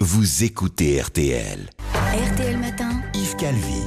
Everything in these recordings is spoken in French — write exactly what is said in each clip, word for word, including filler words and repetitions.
vous écoutez R T L. R T L Matin, Yves Calvi.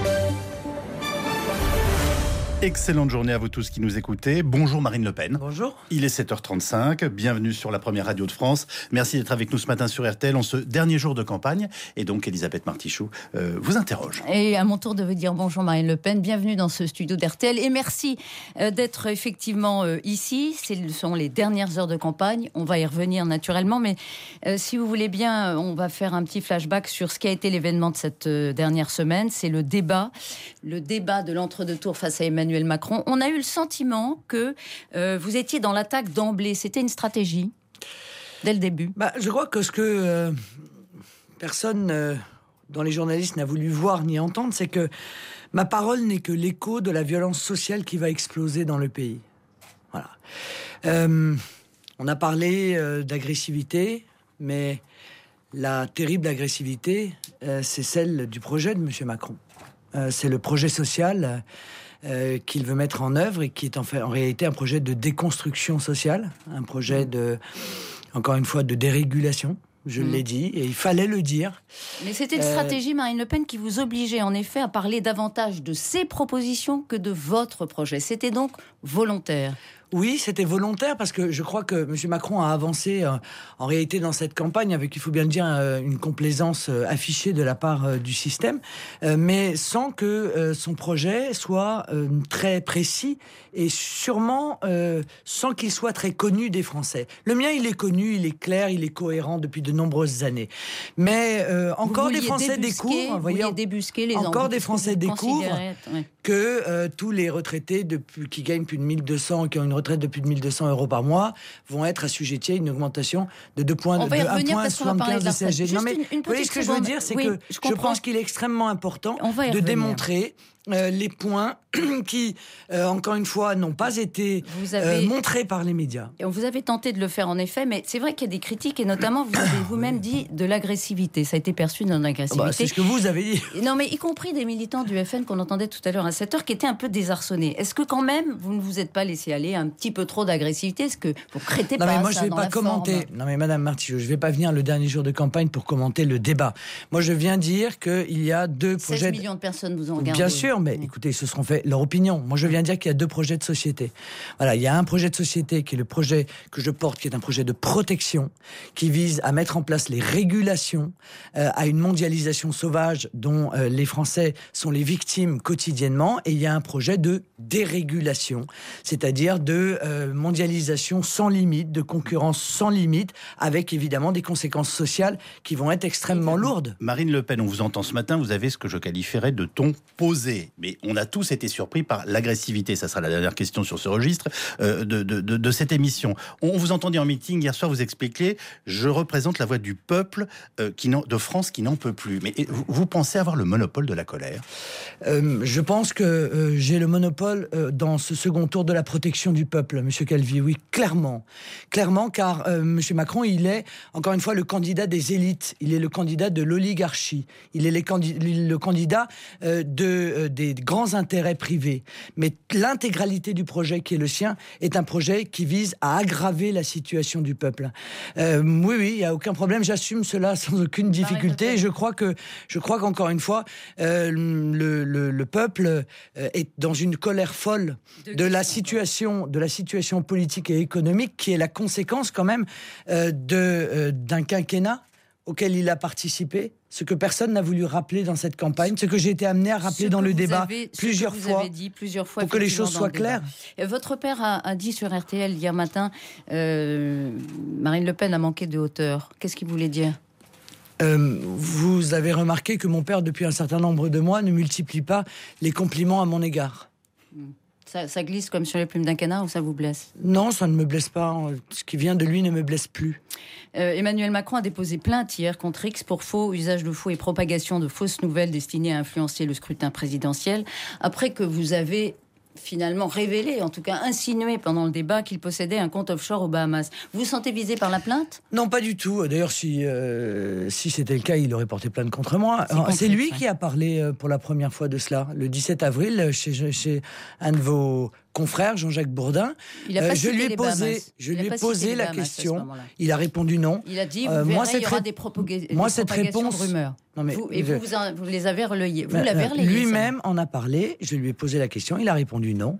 Excellente journée à vous tous qui nous écoutez. Bonjour Marine Le Pen. Bonjour. Il est sept heures trente-cinq. Bienvenue sur la première radio de France. Merci d'être avec nous ce matin sur R T L en ce dernier jour de campagne. Et donc Elisabeth Martichoux euh, vous interroge. Et à mon tour de vous dire bonjour Marine Le Pen. Bienvenue dans ce studio d'R T L. Et merci euh, d'être effectivement euh, ici. Ce sont les dernières heures de campagne. On va y revenir naturellement. Mais euh, si vous voulez bien, on va faire un petit flashback sur ce qui a été l'événement de cette euh, dernière semaine. C'est le débat. Le débat de l'entre-deux-tours face à Emmanuel Macron. On a eu le sentiment que euh, vous étiez dans l'attaque d'emblée. C'était une stratégie dès le début. Bah, je crois que ce que euh, personne euh, dans les journalistes n'a voulu voir ni entendre, c'est que ma parole n'est que l'écho de la violence sociale qui va exploser dans le pays. Voilà. Euh, on a parlé euh, d'agressivité, mais la terrible agressivité, euh, c'est celle du projet de M. Macron. Euh, c'est le projet social Euh, qu'il veut mettre en œuvre et qui est en, fait, en réalité un projet de déconstruction sociale, un projet de, encore une fois, de dérégulation. Je mmh. l'ai dit, et il fallait le dire. Mais c'était une euh... stratégie, Marine Le Pen, qui vous obligeait en effet à parler davantage de ses propositions que de votre projet. C'était donc volontaire. Oui, c'était volontaire parce que je crois que M. Macron a avancé euh, en réalité dans cette campagne avec, il faut bien le dire, euh, une complaisance euh, affichée de la part euh, du système, euh, mais sans que euh, son projet soit euh, très précis et sûrement euh, sans qu'il soit très connu des Français. Le mien, il est connu, il est clair, il est cohérent depuis de nombreuses années. Mais euh, encore des Français découvrent, vous voyez, débusquer les encore des Français découvrent ouais. que euh, tous les retraités depuis, qui gagnent plus de mille deux cents, qui ont une retraite de plus de mille deux cents euros par mois, vont être assujettis à une augmentation de deux points, de un point soixante-quinze de C S G. Non mais, vous voyez, ce que je veux dire, c'est oui, que je, je pense qu'il est extrêmement important de revenir. démontrer euh, les points qui, euh, encore une fois, n'ont pas été avez... euh, montrés par les médias. Et vous avez tenté de le faire, en effet, mais c'est vrai qu'il y a des critiques, et notamment, vous avez vous-même dit de l'agressivité. Ça a été perçu dans l'agressivité. Bah, c'est ce que vous avez dit. Non, mais y compris des militants du F N qu'on entendait tout à l'heure à sept heures, qui étaient un peu désarçonnés. Est-ce que quand même, vous ne vous êtes pas laissé aller un petit peu trop d'agressivité? Est-ce que vous ne crétez non, pas mais moi, ça je vais dans pas la commenter. forme? Non, mais Madame Martichoux, je ne vais pas venir le dernier jour de campagne pour commenter le débat. Moi, je viens dire qu'il y a deux projets... seize millions de personnes vous ont regardé. Bien sûr, mais mmh. écoutez, ils se seront fait leur opinion. Moi, je viens dire qu'il y a deux projets de société. Voilà, il y a un projet de société qui est le projet que je porte, qui est un projet de protection, qui vise à mettre en place les régulations euh, à une mondialisation sauvage dont euh, les Français sont les victimes quotidiennement. Et il y a un projet de dérégulation, c'est-à-dire de euh, mondialisation sans limite, de concurrence sans limite, avec évidemment des conséquences sociales qui vont être extrêmement lourdes. Marine Le Pen, on vous entend ce matin, vous avez ce que je qualifierais de ton posé. Mais on a tous été surpris par l'agressivité. Ça sera la dernière question sur ce registre euh, de, de, de, de cette émission. On vous entendait en meeting hier soir, vous expliquer, je représente la voix du peuple euh, qui de France qui n'en peut plus. Mais vous, vous pensez avoir le monopole de la colère? euh, Je pense que euh, j'ai le monopole euh, dans ce second tour de la protection du peuple, Monsieur Calvi. Oui, clairement. Clairement, car euh, Monsieur Macron, il est, encore une fois, le candidat des élites. Il est le candidat de l'oligarchie. Il est les candid- le candidat euh, de, euh, des grands intérêts privés. Mais l'intégralité du projet qui est le sien est un projet qui vise à aggraver la situation du peuple. Euh, oui, oui, il n'y a aucun problème. J'assume cela sans aucune difficulté. Et je crois que, je crois qu'encore une fois, euh, le, le, le peuple est dans une colère folle de, de la situation, de la situation politique et économique qui est la conséquence quand même euh, de, euh, d'un quinquennat auquel il a participé, ce que personne n'a voulu rappeler dans cette campagne, ce que j'ai été amené à rappeler dans le débat avez, plusieurs, vous fois, avez dit plusieurs fois pour que les choses soient claires. Votre père a, a dit sur R T L hier matin, euh, Marine Le Pen a manqué de hauteur. Qu'est-ce qu'il voulait dire ? Euh, vous avez remarqué que mon père, depuis un certain nombre de mois, ne multiplie pas les compliments à mon égard. Ça, ça glisse comme sur les plumes d'un canard ou ça vous blesse? Non, ça ne me blesse pas. Ce qui vient de lui ne me blesse plus. Euh, Emmanuel Macron a déposé plainte hier contre X pour faux, usage de faux et propagation de fausses nouvelles destinées à influencer le scrutin présidentiel. Après que vous avez finalement révélé, en tout cas insinué pendant le débat qu'il possédait un compte offshore aux Bahamas. Vous vous sentez visé par la plainte ? Non, pas du tout. D'ailleurs, si, euh, si c'était le cas, il aurait porté plainte contre moi. C'est, Alors, c'est lui ça. qui a parlé pour la première fois de cela, le dix-sept avril, chez, chez un de vos confrère Jean-Jacques Bourdin. Il a pas Euh, je cité lui ai les posé, Bahamas. je Il a lui ai pas cité posé les la Bahamas à ce question. moment-là. Il a répondu non. Il a dit, vous Euh, verrez, moi, il cette y aura ré- des, propaga- moi, des cette propagations réponse- de rumeurs. Non, mais vous, et je- vous, vous, en- vous les avez relayées. Vous Euh, l'avez euh, relayé. Lui-même en a parlé. Je lui ai posé la question. Il a répondu non.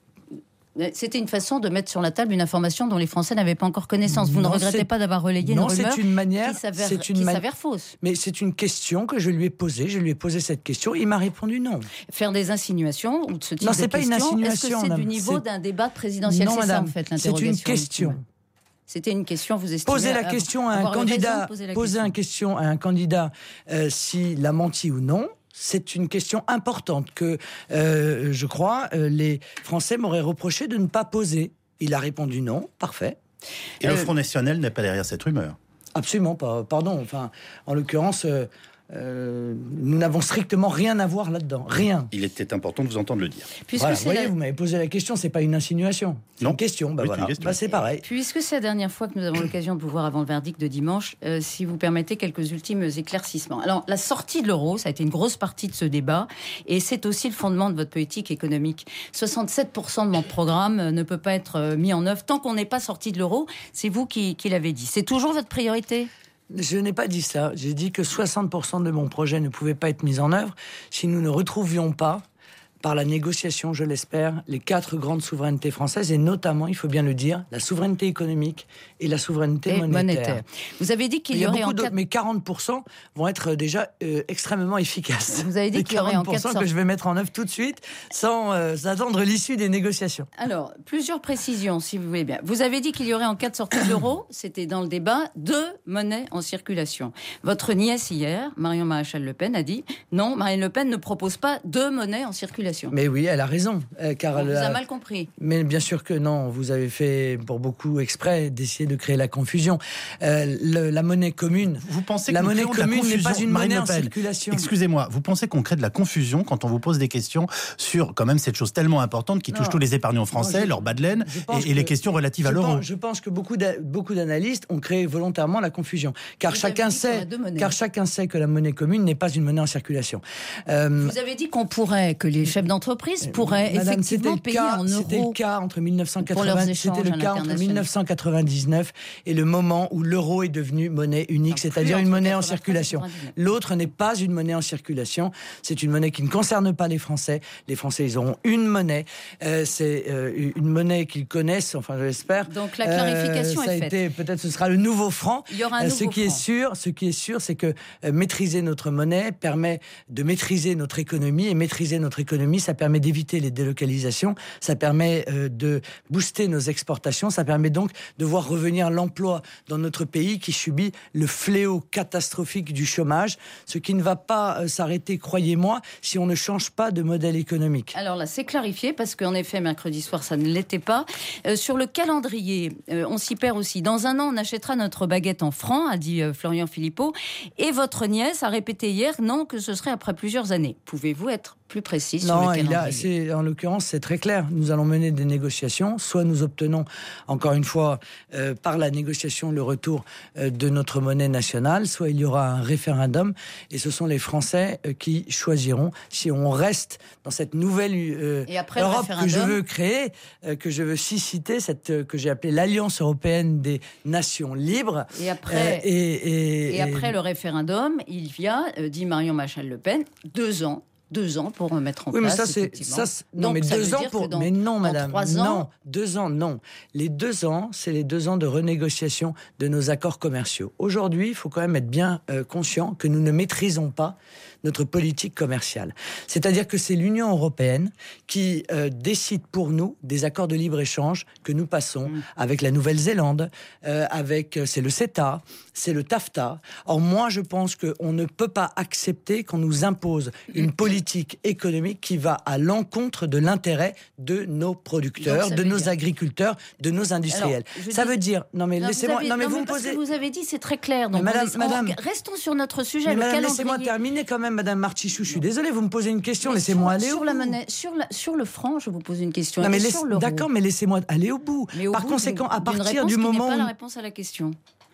ça. C'était une façon de mettre sur la table une information dont les Français n'avaient pas encore connaissance. Vous Non, ne regrettez c'est- pas d'avoir relayé non, une rumeur c'est une manière. qui s'avère, c'est une qui ma- s'avère fausse. Mais c'est une question que je lui ai posée. Je lui ai posé cette question. Il m'a répondu non. Faire des insinuations ou de ce type Non, de c'est pas une questions, insinuation, est-ce que c'est madame. du niveau C'est- d'un débat présidentiel? Non, C'est ça, madame. en fait, C'est l'interrogation. une question. C'était une question, vous estimez Poser la avoir- question à un avoir eu raison de candidat, poser la poser question. une question à un candidat euh, s'il a menti ou non, c'est une question importante que euh, je crois euh, les Français m'auraient reproché de ne pas poser. Il a répondu non, parfait. Et le Euh, Front National n'est pas derrière cette rumeur. Absolument pas. Pardon. Enfin, en l'occurrence, euh, euh, nous n'avons strictement rien à voir là-dedans. Rien. Il était important de vous entendre le dire. Puisque Voilà, c'est vous voyez, la- vous m'avez posé la question, c'est pas une insinuation. C'est Non. une question. Bah Oui, c'est voilà. une question. Bah, c'est pareil. Puisque c'est la dernière fois que nous avons l'occasion de vous voir avant le verdict de dimanche, euh, si vous permettez quelques ultimes éclaircissements. Alors, la sortie de l'euro, ça a été une grosse partie de ce débat, et c'est aussi le fondement de votre politique économique. soixante-sept pour cent de mon programme euh, ne peut pas être euh, mis en œuvre tant qu'on n'est pas sorti de l'euro. C'est vous qui, qui l'avez dit. C'est toujours votre priorité ? Je n'ai pas dit ça. J'ai dit que soixante pour cent de mon projet ne pouvait pas être mis en œuvre si nous ne retrouvions pas, par la négociation, je l'espère, les quatre grandes souverainetés françaises, et notamment, il faut bien le dire, la souveraineté économique et la souveraineté Et monétaire. monétaire. Vous avez dit qu'il Il y, y a aurait beaucoup en d'autres, quatre... mais quarante pour cent vont être déjà euh, extrêmement efficaces. Vous avez dit Les qu'il y aurait en quarante pour cent quatre que je vais mettre en œuvre tout de suite, sans euh, attendre l'issue des négociations. Alors, plusieurs précisions, si vous voulez bien. Vous avez dit qu'il y aurait en cas de sortie de l'euro, c'était dans le débat, deux monnaies en circulation. Votre nièce hier, Marion Maréchal Le Pen, a dit non, Marine Le Pen ne propose pas deux monnaies en circulation. Mais oui, elle a raison. euh, car On elle vous a- a mal compris. Mais bien sûr que non, vous avez fait pour beaucoup exprès d'essayer de créer la confusion. Euh, le- la monnaie commune, Vous pensez la qu'on monnaie crée de la commune n'est pas confusion, une Marine monnaie Le en Pen. circulation. Excusez-moi, vous pensez qu'on crée de la confusion quand on vous pose des questions sur quand même cette chose tellement importante qui Non. touche tous les épargnants français, Non, je- leur bas de laine je pense et, et les que- questions relatives à Je l'euro. pense, je pense que beaucoup d'a- beaucoup d'analystes ont créé volontairement la confusion, car Vous chacun avez dit qu'il y sait, aurait deux monnaies. car chacun sait que la monnaie commune n'est pas une monnaie en circulation. Euh, Vous avez dit qu'on pourrait, que les chefs d'entreprise pourraient Madame, effectivement c'était le payer cas, en C'était euros. le cas entre mille neuf cent pour leurs quatre-vingts, échanges c'était le à cas entre l'international. mille neuf cent quatre-vingt-dix-neuf et le moment où l'euro est devenu monnaie unique, Donc, c'est-à-dire plus une entre monnaie en quatre-vingt-treize et circulation. quatre-vingt-dix-neuf. L'autre n'est pas une monnaie en circulation, c'est une monnaie qui ne concerne pas les Français. Les Français, ils auront une monnaie, euh, c'est euh, une monnaie qu'ils connaissent, enfin je l'espère. Donc la clarification Euh, ça a est faite. été, peut-être ce sera le nouveau franc. Il y aura un Euh, nouveau ce qui est franc. sûr, ce qui est sûr, c'est que euh, maîtriser notre monnaie permet de maîtriser notre économie, et maîtriser notre économie, ça permet d'éviter les délocalisations, ça permet euh, de booster nos exportations, ça permet donc de voir revenir l'emploi dans notre pays qui subit le fléau catastrophique du chômage, ce qui ne va pas euh, s'arrêter, croyez-moi, si on ne change pas de modèle économique. Alors là, c'est clarifié, parce qu'en effet, mercredi soir, ça ne l'était pas. Euh, sur le calendrier, euh, on s'y perd aussi. Dans un an, on achètera notre baguette en francs, a dit euh, Florian Philippot. Et votre nièce a répété hier, non, que ce serait après plusieurs années. Pouvez-vous être plus précis sur Non, le il a, calendrier? c'est, en l'occurrence, c'est très clair. Nous allons mener des négociations. Soit nous obtenons, encore une fois, euh, par la négociation, le retour euh, de notre monnaie nationale, soit il y aura un référendum. Et ce sont les Français euh, qui choisiront si on reste dans cette nouvelle euh, Et après le Europe que je référendum veux créer, euh, que je veux susciter, cette, euh, que j'ai appelée l'Alliance européenne des nations libres. Et après, Euh, et, et- et après le référendum, il y a, euh, dit Marion Maréchal-Le Pen, deux ans. Deux ans pour mettre en Oui, mais place. ça, c'est. effectivement. Ça, c'est- non, Donc, mais ça deux veut ans dire pour. que dans- mais non, dans madame. trois ans- Non, deux ans, non. Les deux ans, c'est les deux ans de renégociation de nos accords commerciaux. Aujourd'hui, il faut quand même être bien euh, conscient que nous ne maîtrisons pas notre politique commerciale. C'est-à-dire que c'est l'Union européenne qui euh, décide pour nous des accords de libre-échange que nous passons Mmh. avec la Nouvelle-Zélande, euh, avec, c'est le CETA, c'est le TAFTA. Or, moi, je pense qu'on ne peut pas accepter qu'on nous impose une politique économique qui va à l'encontre de l'intérêt de nos producteurs, Donc, ça de veut nos dire- agriculteurs, de nos industriels. Alors, je ça dis- veut dire... Non, mais Non, laissez-moi... avez- Non, mais vous me parce posez... que vous avez dit, c'est très clair. Donc Mais madame- on- on- madame- restons sur notre sujet. Mais le madame, calendrier. laissez-moi terminer quand même, madame Martichoux. Je suis désolé, vous me posez une question, Mais laissez-moi sur, aller sur au la bout. monnaie, sur, la, sur le franc, je vous pose une question. Non, mais Et laisse- sur l'euro. d'accord, mais laissez-moi aller au bout. Mais au Par bout conséquent, à d'une- d'une partir réponse du qui n'est moment pas où... la réponse à la question.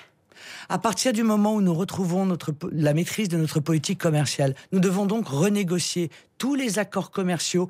À partir du moment où nous retrouvons notre, po- la maîtrise de notre politique commerciale, nous devons donc renégocier tous les accords commerciaux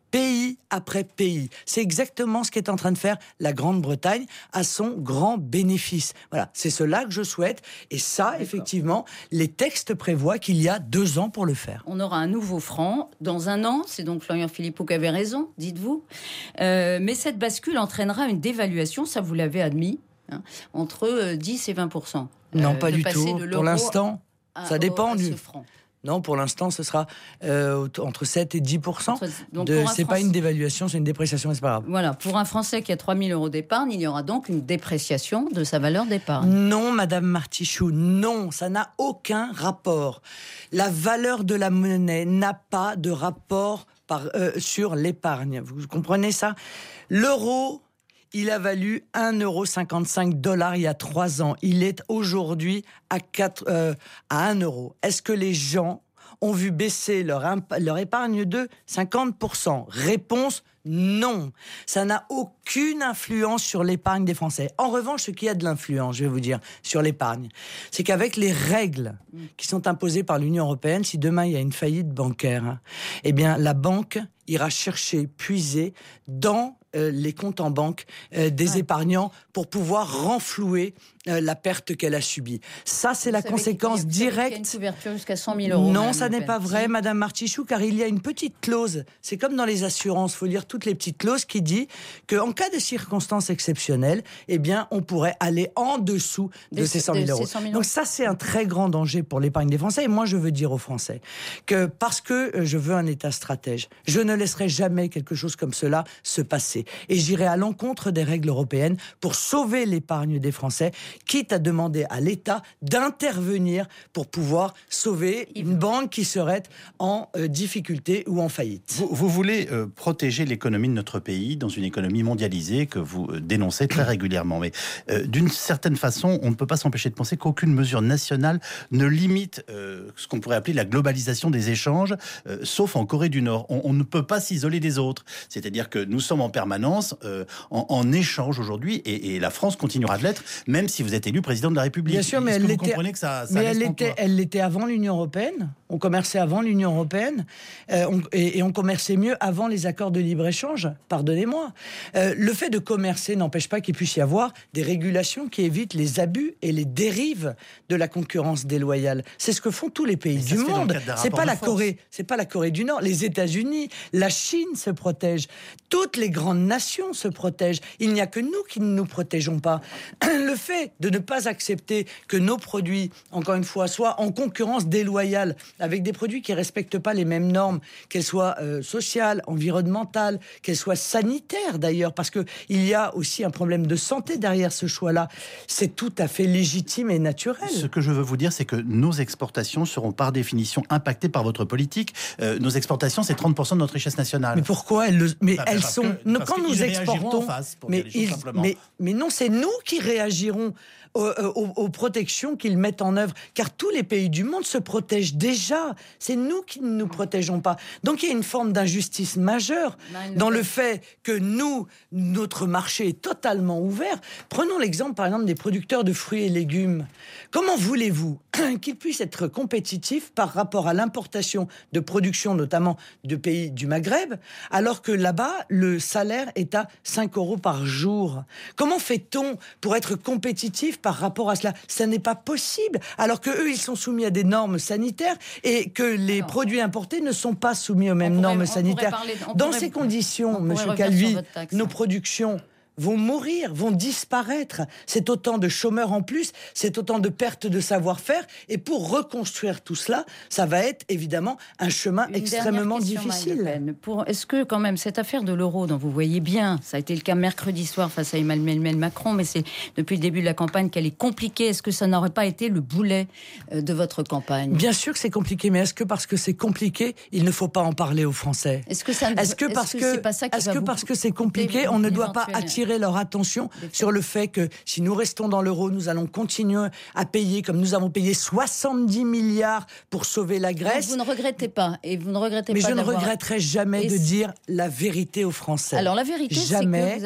pays après pays. C'est exactement ce qu'est en train de faire la Grande-Bretagne à son grand bénéfice. Voilà, c'est cela que je souhaite. Et ça, D'accord. effectivement, les textes prévoient qu'il y a deux ans pour le faire. On aura un nouveau franc dans un an. C'est donc Florian Philippot qui avait raison, dites-vous. Euh, mais cette bascule entraînera une dévaluation, ça vous l'avez admis, hein, entre dix et vingt pour cent. Non, euh, pas du tout. Pour l'instant, à, ça dépend au, du... franc. Non, pour l'instant, ce sera euh, entre sept et dix pour cent. Entre, donc de, c'est Français... pas une dévaluation, c'est une dépréciation, c'est pas grave. Voilà, pour un Français qui a trois mille euros d'épargne, il y aura donc une dépréciation de sa valeur d'épargne. Non, Madame Martichoux, non, ça n'a aucun rapport. La valeur de la monnaie n'a pas de rapport par, euh, sur l'épargne. Vous comprenez ça ? L'euro... il a valu un euro cinquante-cinq dollars il y a trois ans. Il est aujourd'hui à, quatre, euh, à un euro. Est-ce que les gens ont vu baisser leur, imp- leur épargne de cinquante pour cent ? Réponse, non. Ça n'a aucune influence sur l'épargne des Français. En revanche, ce qui a de l'influence, je vais vous dire, sur l'épargne, c'est qu'avec les règles qui sont imposées par l'Union européenne, si demain il y a une faillite bancaire, eh bien la banque ira chercher, puiser dans euh, les comptes en banque euh, des ouais. épargnants pour pouvoir renflouer euh, la perte qu'elle a subie. Ça, c'est vous la conséquence qu'il y a, directe. Il y a une couverture jusqu'à cent mille euros. Non, ça n'est pas vrai, si. Madame Martichoux, car il y a une petite clause. C'est comme dans les assurances, il faut lire toutes les petites clauses qui dit qu'en cas de circonstances exceptionnelles, eh bien, on pourrait aller en dessous de, de ces cent mille euros. Donc ça, c'est un très grand danger pour l'épargne des Français. Et moi, je veux dire aux Français que parce que je veux un État stratège, je ne laisserai jamais quelque chose comme cela se passer. Et j'irai à l'encontre des règles européennes pour sauver l'épargne des Français, quitte à demander à l'État d'intervenir pour pouvoir sauver une banque qui serait en euh, difficulté ou en faillite. Vous, vous voulez euh, protéger l'économie de notre pays dans une économie mondialisée que vous euh, dénoncez très régulièrement. Mais euh, d'une certaine façon, on ne peut pas s'empêcher de penser qu'aucune mesure nationale ne limite euh, ce qu'on pourrait appeler la globalisation des échanges, euh, sauf en Corée du Nord. On, on ne peut pas s'isoler des autres. C'est-à-dire que nous sommes en permanence euh, en, en échange aujourd'hui et, et la France continuera de l'être, même si vous êtes élu président de la République. Bien sûr, mais Est-ce elle que vous l'était, comprenez que ça, ça mais elle l'était, elle l'était avant l'Union européenne. On commerçait avant l'Union européenne euh, on, et, et on commerçait mieux avant les accords de libre-échange. Pardonnez-moi. Euh, le fait de commercer n'empêche pas qu'il puisse y avoir des régulations qui évitent les abus et les dérives de la concurrence déloyale. C'est ce que font tous les pays du monde. C'est pas la Corée, c'est pas la Corée du Nord. Les États-Unis, la Chine se protègent. Toutes les grandes nations se protègent. Il n'y a que nous qui ne nous protégeons pas. Le fait de ne pas accepter que nos produits, encore une fois, soient en concurrence déloyale avec des produits qui ne respectent pas les mêmes normes, qu'elles soient euh, sociales, environnementales, qu'elles soient sanitaires d'ailleurs, parce qu'il y a aussi un problème de santé derrière ce choix-là. C'est tout à fait légitime et naturel. Ce que je veux vous dire, c'est que nos exportations seront par définition impactées par votre politique. Euh, nos exportations, c'est trente pour cent de notre richesse nationale. Mais pourquoi elles, le... mais bah, elles sont... Que, non, quand nous exportons... Face, mais, ils... mais, mais non, c'est nous qui réagiront Aux, aux, aux protections qu'ils mettent en œuvre, car tous les pays du monde se protègent déjà. C'est nous qui ne nous protégeons pas. Donc il y a une forme d'injustice majeure dans le fait que nous, notre marché est totalement ouvert. Prenons l'exemple, par exemple, des producteurs de fruits et légumes. Comment voulez-vous qu'ils puissent être compétitifs par rapport à l'importation de production, notamment de pays du Maghreb, alors que là-bas, le salaire est à cinq euros par jour? Comment fait-on pour être compétitif par rapport à cela? Ça n'est pas possible, alors que eux ils sont soumis à des normes sanitaires et que les alors, produits importés ne sont pas soumis aux mêmes pourrait, normes sanitaires. Parler, Dans pourrait, ces conditions, Monsieur Calvi, nos productions vont mourir, vont disparaître. C'est autant de chômeurs en plus, c'est autant de pertes de savoir-faire. Et pour reconstruire tout cela, ça va être évidemment un chemin Une extrêmement difficile. Pour, est-ce que quand même cette affaire de l'euro, dont vous voyez bien, ça a été le cas mercredi soir face à Emmanuel Macron, mais c'est depuis le début de la campagne qu'elle est compliquée. Est-ce que ça n'aurait pas été le boulet de votre campagne? Bien sûr que c'est compliqué, mais est-ce que parce que c'est compliqué, il ne faut pas en parler aux Français? Est-ce que ça, est-ce que parce est-ce que, que c'est pas ça qui est-ce que parce que c'est compliqué, on ne doit pas attirer leur attention sur le fait que si nous restons dans l'euro, nous allons continuer à payer comme nous avons payé soixante-dix milliards pour sauver la Grèce. Donc vous ne regrettez pas et vous ne regrettez Mais pas je ne d'avoir... regretterai jamais et de si... dire la vérité aux Français. Alors la vérité, jamais... c'est que vous avez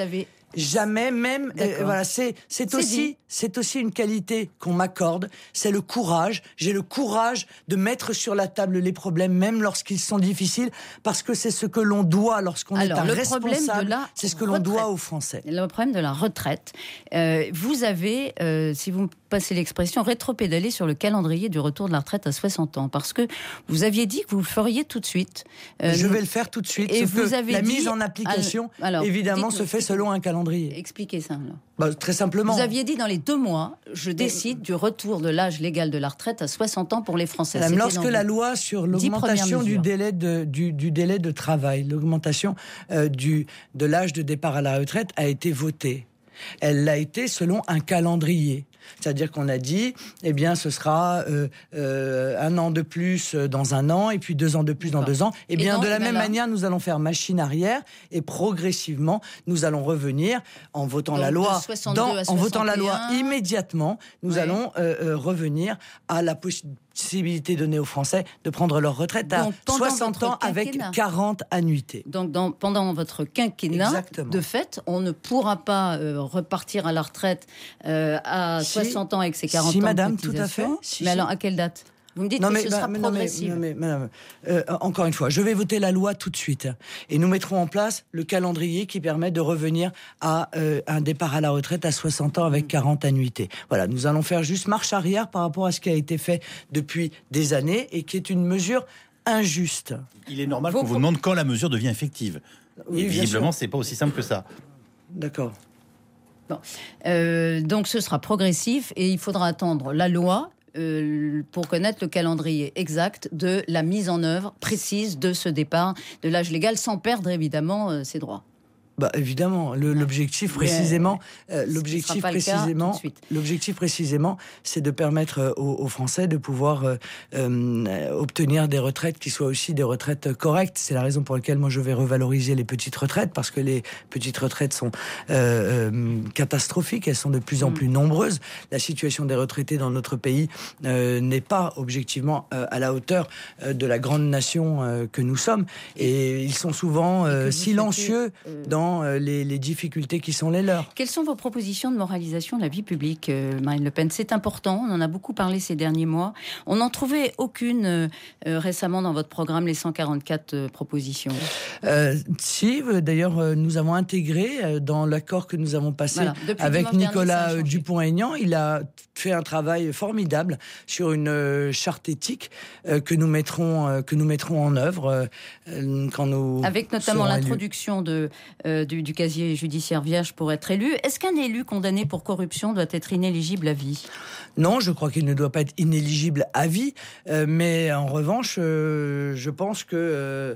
Jamais, même, euh, voilà, c'est, c'est, C'est aussi, dit. c'est aussi une qualité qu'on m'accorde, c'est le courage. J'ai le courage de mettre sur la table les problèmes, même lorsqu'ils sont difficiles, parce que c'est ce que l'on doit lorsqu'on Alors, est un le problème responsable, de la c'est ce que l'on retraite. doit aux Français. Le problème de la retraite. Euh, vous avez, euh, si vous me passez l'expression, rétropédalé sur le calendrier du retour de la retraite à soixante ans, parce que vous aviez dit que vous le feriez tout de suite. Euh, Je nous- vais le faire tout de suite, Et sauf vous que avez la dit- mise en application, Alors, évidemment, dites-nous, se fait selon un calendrier. Expliquez ça, alors. Bah, très simplement. Vous aviez dit dans les deux mois, je décide du retour de l'âge légal de la retraite à soixante ans pour les Français. Madame, C'était lorsque dans la les loi sur dix l'augmentation premières du mesures. délai de, du, du délai de travail, l'augmentation euh, du, de l'âge de départ à la retraite a été votée, elle l'a été selon un calendrier. C'est-à-dire qu'on a dit, eh bien, ce sera euh, euh, un an de plus dans un an, et puis deux ans de plus dans D'accord. deux ans. Eh Et bien, donc, de la ben même là- manière, nous allons faire machine arrière, et progressivement, nous allons revenir en votant Donc, la de loi, soixante-deux dans, à en votant la loi soixante et un. immédiatement, nous Ouais. allons euh, euh, revenir à la possibilité donnée aux Français de prendre leur retraite à Donc, pendant soixante votre ans avec quinquennat. quarante annuités. Donc, dans, pendant votre quinquennat, Exactement. de fait, on ne pourra pas euh, repartir à la retraite euh, à Si. soixante ans avec ses quarante Si, ans madame, de tout à fait. cotisation. Si, mais si. alors, à quelle date? Vous me dites Non que mais, ce bah, sera mais non, mais- progressif. non, mais, madame, euh, encore une fois, je vais voter la loi tout de suite et nous mettrons en place le calendrier qui permet de revenir à euh, un départ à la retraite à soixante ans avec quarante annuités. Voilà, nous allons faire juste marche arrière par rapport à ce qui a été fait depuis des années et qui est une mesure injuste. Il est normal Vos qu'on vous pro- demande quand la mesure devient effective. Oui, Et bien visiblement, sûr. c'est pas aussi simple que ça. D'accord. Bon. Euh, donc ce sera progressif et il faudra attendre la loi euh, pour connaître le calendrier exact de la mise en œuvre précise de ce départ de l'âge légal sans perdre évidemment euh, ses droits. Bah évidemment, le- l'objectif précisément, euh, ce ne l'objectif sera pas le cas précisément, tout de suite. l'objectif précisément, c'est de permettre euh, aux, aux Français de pouvoir euh, euh, obtenir des retraites qui soient aussi des retraites correctes. C'est la raison pour laquelle moi je vais revaloriser les petites retraites parce que les petites retraites sont euh, euh, catastrophiques, elles sont de plus en Mm. plus nombreuses. La situation des retraités dans notre pays euh, n'est pas objectivement euh, à la hauteur euh, de la grande nation euh, que nous sommes, et ils sont souvent Et que euh, vous silencieux souhaitez, euh, dans euh, les, les difficultés qui sont les leurs. Quelles sont vos propositions de moralisation de la vie publique, euh, Marine Le Pen? C'est important, on en a beaucoup parlé ces derniers mois. On n'en trouvait aucune euh, euh, récemment dans votre programme, les cent quarante-quatre euh, propositions. Euh, si, euh, d'ailleurs, euh, nous avons intégré euh, dans l'accord que nous avons passé Voilà. Depuis avec dimanche dernier, ça a Nicolas changé. euh, Dupont-Aignan, il a fait un travail formidable sur une euh, charte éthique euh, que nous mettrons euh, que nous mettrons en œuvre euh, euh, quand nous Avec notamment serons élus. l'introduction de, euh, du, du casier judiciaire vierge pour être élu. Est-ce qu'un élu condamné pour corruption doit être inéligible à vie? Non, je crois qu'il ne doit pas être inéligible à vie, euh, mais en revanche, euh, je pense que euh,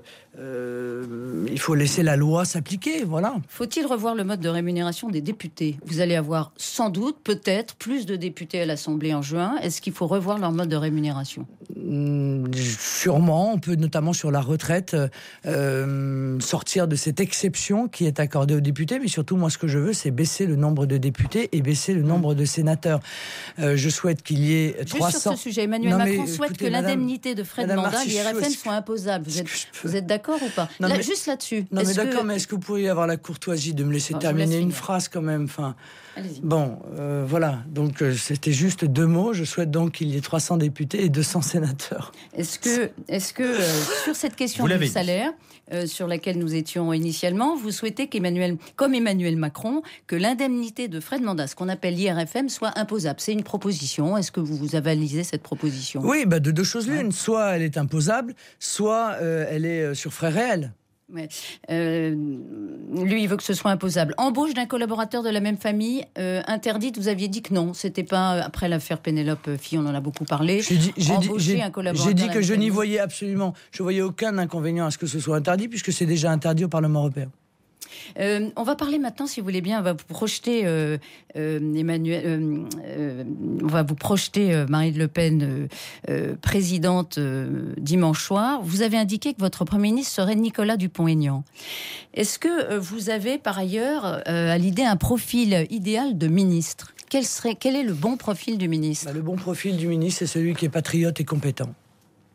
euh, il faut laisser la loi s'appliquer, voilà. Faut-il revoir le mode de rémunération des députés? Vous allez avoir sans doute, peut-être, plus de députés à l'Assemblée en juin. Est-ce qu'il faut revoir leur mode de rémunération? Hum, Sûrement, on peut notamment sur la retraite euh, sortir de cette exception qui est accordée aux députés, mais surtout moi ce que je veux c'est baisser le nombre de députés et baisser le nombre de sénateurs. Euh, je souhaite qu'il y ait Juste trois cents... sur ce sujet, Emmanuel Non, mais Macron souhaite écoutez, que madame- l'indemnité de frais de madame mandat, Marcy, l'I R F M, est-ce que- soit imposable. Vous est-ce êtes, que je peux- vous êtes d'accord ou pas? Non, Là, mais- juste là-dessus. Non mais Est-ce que- d'accord, mais est-ce que vous pourriez avoir la courtoisie de me laisser Non, je vous laisse terminer une finir. phrase quand même, enfin... Allez-y. Bon, euh, voilà, donc euh, c'était juste deux mots. Je souhaite donc qu'il y ait trois cents députés et deux cents sénateurs. Est-ce que, est-ce que euh, sur cette question Vous du l'avez dit. salaire, euh, sur laquelle nous étions initialement, vous souhaitez qu'Emmanuel, comme Emmanuel Macron, que l'indemnité de frais de mandat, ce qu'on appelle l'I R F M, soit imposable? C'est une proposition. Est-ce que vous vous avalisez cette proposition? Oui, bah de deux choses l'une. Soit elle est imposable, soit euh, elle est euh, sur frais réels. Ouais. Euh, lui, il veut que ce soit imposable. Embauche d'un collaborateur de la même famille euh, interdite. Vous aviez dit que non, c'était pas après l'affaire Pénélope Fillon, on en a beaucoup parlé. J'ai dit, j'ai dit- Embaucher j'ai- un collaborateur j'ai dit de la que je même n'y famille. voyais absolument, je voyais aucun inconvénient à ce que ce soit interdit, puisque c'est déjà interdit au Parlement européen. Euh, on va parler maintenant, si vous voulez bien, on va vous projeter euh, euh, Emmanuel, euh, euh, on va vous projeter euh, Marine Le Pen euh, euh, présidente euh, dimanche soir. Vous avez indiqué que votre Premier ministre serait Nicolas Dupont-Aignan. Est-ce que euh, vous avez par ailleurs euh, à l'idée un profil idéal de ministre? Quel serait, quel est le bon profil du ministre? Bah, le bon profil du ministre, c'est celui qui est patriote et compétent.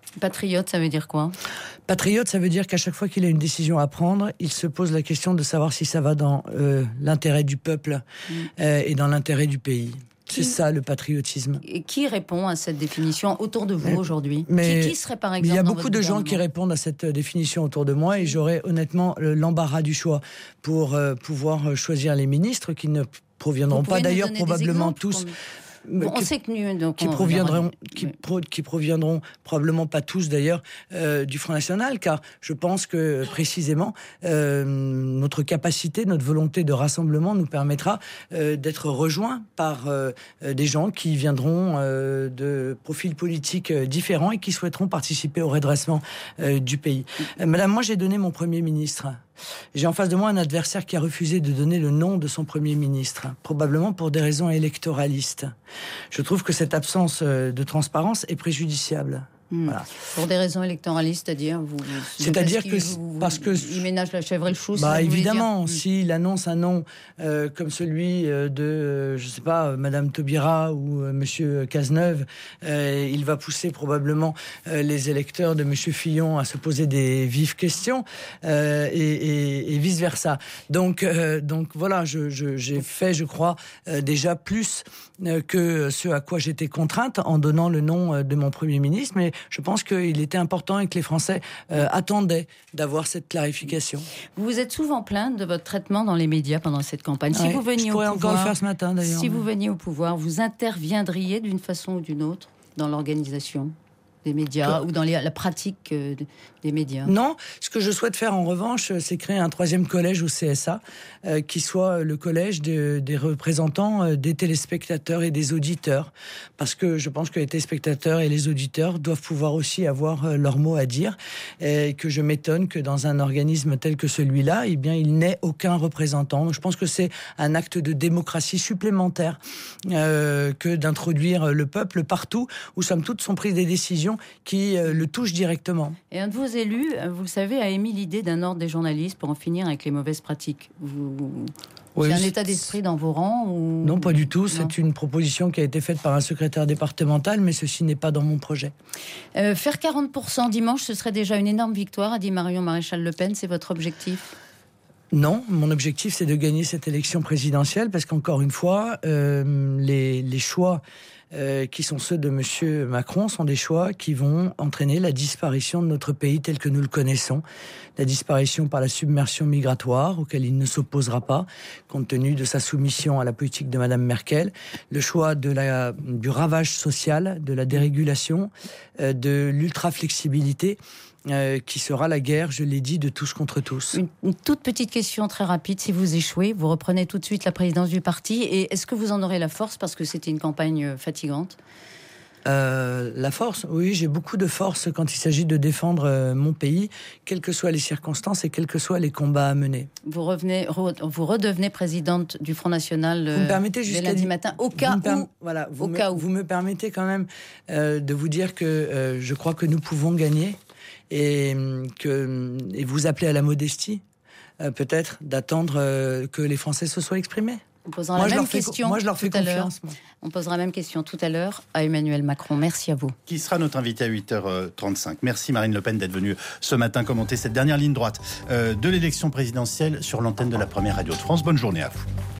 Patriote, ça veut dire quoi ? Patriote, ça veut dire qu'à chaque fois qu'il a une décision à prendre, il se pose la question de savoir si ça va dans euh, l'intérêt du peuple mmh. euh, et dans l'intérêt du pays. C'est ça le patriotisme. Et qui répond à cette définition autour de vous aujourd'hui ? Mais qui, qui serait par exemple il y a beaucoup de gens qui répondent à cette définition autour de moi et j'aurais honnêtement l'embarras du choix pour euh, pouvoir choisir les ministres qui ne proviendront pas d'ailleurs probablement tous. Bon, on sait que nous, donc qui on proviendront, qui, oui. pro, qui proviendront probablement pas tous d'ailleurs euh, du Front National, car je pense que précisément euh, notre capacité, notre volonté de rassemblement nous permettra euh, d'être rejoints par euh, des gens qui viendront euh, de profils politiques différents et qui souhaiteront participer au redressement euh, du pays. Euh, Madame, moi j'ai donné mon Premier ministre. J'ai en face de moi un adversaire qui a refusé de donner le nom de son Premier ministre, probablement pour des raisons électoralistes. Je trouve que cette absence de transparence est préjudiciable. Mmh. Voilà. Pour des raisons électoralistes, c'est-à-dire vous, c'est-à-dire que vous, parce que il ménage la chèvre et le chou. Bah évidemment, s'il annonce un nom euh, comme celui de, euh, je sais pas, Madame Taubira ou euh, Monsieur Cazeneuve, euh, il va pousser probablement euh, les électeurs de Monsieur Fillon à se poser des vives questions euh, et, et, et vice versa. Donc, euh, donc voilà, je, je, j'ai fait, je crois, euh, déjà plus euh, que ce à quoi j'étais contrainte en donnant le nom euh, de mon Premier ministre, mais je pense qu'il était important et que les Français euh, attendaient d'avoir cette clarification. Vous vous êtes souvent plaint de votre traitement dans les médias pendant cette campagne. Si ouais, vous veniez je au pourrais pouvoir, encore le faire ce matin d'ailleurs. Si vous veniez au pouvoir, vous interviendriez d'une façon ou d'une autre dans l'organisation des médias que... ou dans les, la pratique euh, des médias? Non, ce que je souhaite faire en revanche, c'est créer un troisième collège au C S A, euh, qui soit le collège de, des représentants euh, des téléspectateurs et des auditeurs, parce que je pense que les téléspectateurs et les auditeurs doivent pouvoir aussi avoir euh, leur mot à dire, et que je m'étonne que dans un organisme tel que celui-là, eh bien, il n'ait aucun représentant. Donc, je pense que c'est un acte de démocratie supplémentaire euh, que d'introduire le peuple partout où, somme toute, sont prises des décisions qui euh, le touchent directement. Et un de vos élus, vous le savez, a émis l'idée d'un ordre des journalistes pour en finir avec les mauvaises pratiques. Vous... Oui, c'est un état d'esprit dans vos rangs ou... Non, pas du tout. Non. C'est une proposition qui a été faite par un secrétaire départemental, mais ceci n'est pas dans mon projet. Euh, faire quarante pour cent dimanche, ce serait déjà une énorme victoire, a dit Marion Maréchal Le Pen. C'est votre objectif ? Non, mon objectif, c'est de gagner cette élection présidentielle, parce qu'encore une fois, euh, les, les choix euh, qui sont ceux de M. Macron sont des choix qui vont entraîner la disparition de notre pays tel que nous le connaissons. La disparition par la submersion migratoire, auquel il ne s'opposera pas, compte tenu de sa soumission à la politique de Mme Merkel. Le choix de la, du ravage social, de la dérégulation, euh, de l'ultra-flexibilité, Euh, qui sera la guerre, je l'ai dit, de tous contre tous. Une, une toute petite question très rapide. Si vous échouez, vous reprenez tout de suite la présidence du parti. Et est-ce que vous en aurez la force, parce que c'était une campagne fatigante ? Euh, la force, oui, j'ai beaucoup de force quand il s'agit de défendre euh, mon pays, quelles que soient les circonstances et quels que soient les combats à mener. Vous revenez, re, vous redevenez présidente du Front National euh, vous me permettez jusqu'à lundi matin, au cas où. Per- voilà, vous, au me, cas où. vous me permettez quand même euh, de vous dire que euh, je crois que nous pouvons gagner et que et vous appelez à la modestie, euh, peut-être d'attendre euh, que les Français se soient exprimés. On posera moi, la je même leur fais, question. Moi, je leur fais tout à confiance. l'heure. On posera la même question tout à l'heure à Emmanuel Macron. Merci à vous. Qui sera notre invité à huit heures trente-cinq. Merci Marine Le Pen d'être venue ce matin commenter cette dernière ligne droite euh, de l'élection présidentielle sur l'antenne de la première radio de France. Bonne journée à vous.